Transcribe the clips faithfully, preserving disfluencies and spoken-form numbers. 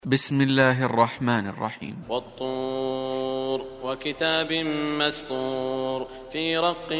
بسم الله الرحمن الرحيم. والطور وكتاب مسطور في رق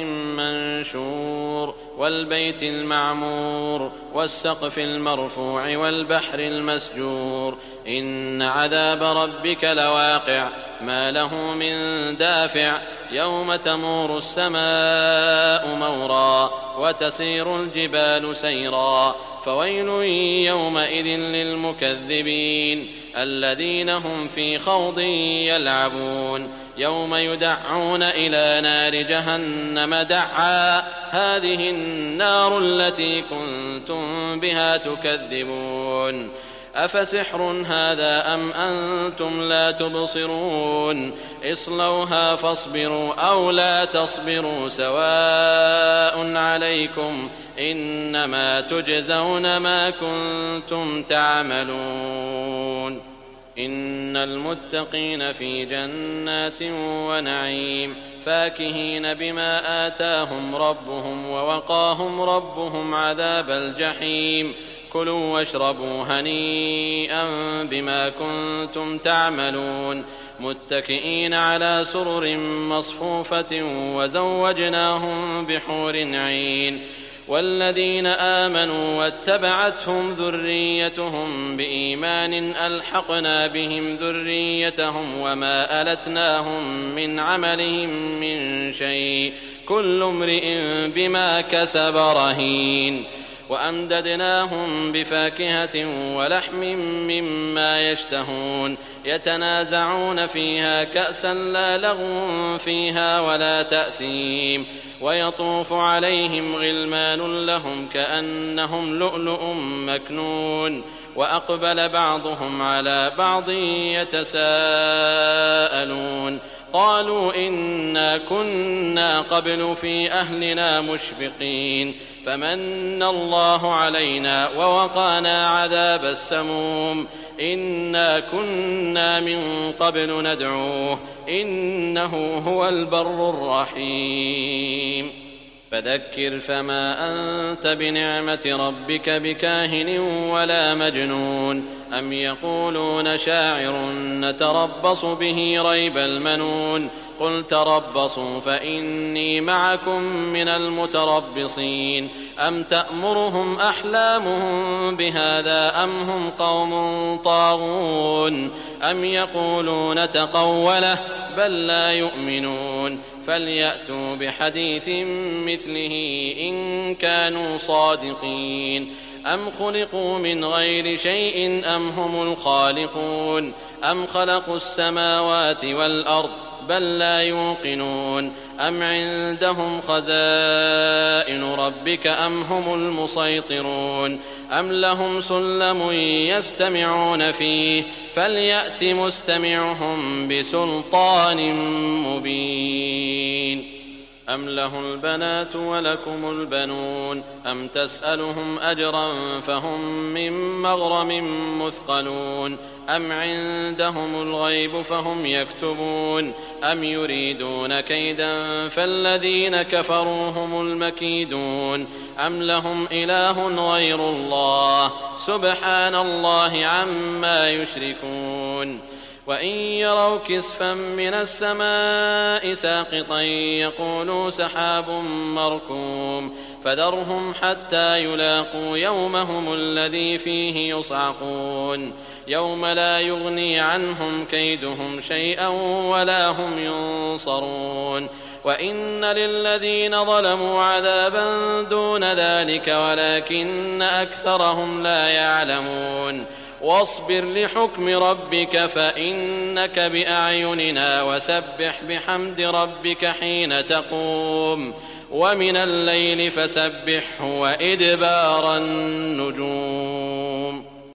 منشور والبيت المعمور والسقف المرفوع والبحر المسجور إن عذاب ربك لواقع ما له من دافع يوم تمور السماء مورا وتسير الجبال سيرا فويل يومئذ للمكذبين الذين هم في خوض يلعبون يوم يدعون إلى نار جهنم دعا هذه النار التي كنتم بها تكذبون أفسحر هذا أم أنتم لا تبصرون اصلوها فاصبروا أو لا تصبروا سواء عليكم إنما تجزون ما كنتم تعملون إن المتقين في جنات ونعيم فاكهين بما آتاهم ربهم ووقاهم ربهم عذاب الجحيم كلوا واشربوا هنيئا بما كنتم تعملون متكئين على سرر مصفوفة وزوجناهم بحور عين والذين آمنوا واتبعتهم ذريتهم بإيمان ألحقنا بهم ذريتهم وما ألتناهم من عملهم من شيء كل امرئ بما كسب رهين وأمددناهم بفاكهة ولحم مما يشتهون يتنازعون فيها كأسا لا لغو فيها ولا تأثيم ويطوف عليهم غلمان لهم كأنهم لؤلؤ مكنون وأقبل بعضهم على بعض يتساءلون قالوا إنا كنا قبل في أهلنا مشفقين فمن الله علينا ووقانا عذاب السموم إنا كنا من قبل ندعوه إنه هو البر الرحيم فذكر فما أنت بنعمة ربك بكاهن ولا مجنون أم يقولون شاعر نتربص به ريب المنون قل تربصوا فإني معكم من المتربصين أم تأمرهم أحلامهم بهذا أم هم قوم طاغون أم يقولون تقوله بل لا يؤمنون فليأتوا بحديث مثله إن كانوا صادقين أم خلقوا من غير شيء أم هم الخالقون أم خلقوا السماوات والأرض بل لا يوقنون أم عندهم خزائن ربك أم هم المسيطرون أم لهم سلم يستمعون فيه فليأت مستمعهم بسلطان مبين أم له البنات ولكم البنون أم تسألهم أجرا فهم من مغرم مثقلون أم عندهم الغيب فهم يكتبون أم يريدون كيدا فالذين كفروا هم المكيدون أم لهم إله غير الله سبحان الله عما يشركون وإن يروا كسفا من السماء ساقطا يقولوا سحاب مركوم فذرهم حتى يلاقوا يومهم الذي فيه يصعقون يوم لا يغني عنهم كيدهم شيئا ولا هم ينصرون وإن للذين ظلموا عذابا دون ذلك ولكن أكثرهم لا يعلمون واصبر لحكم ربك فإنك بأعيننا وسبح بحمد ربك حين تقوم ومن الليل فسبحه وإدبار النجوم.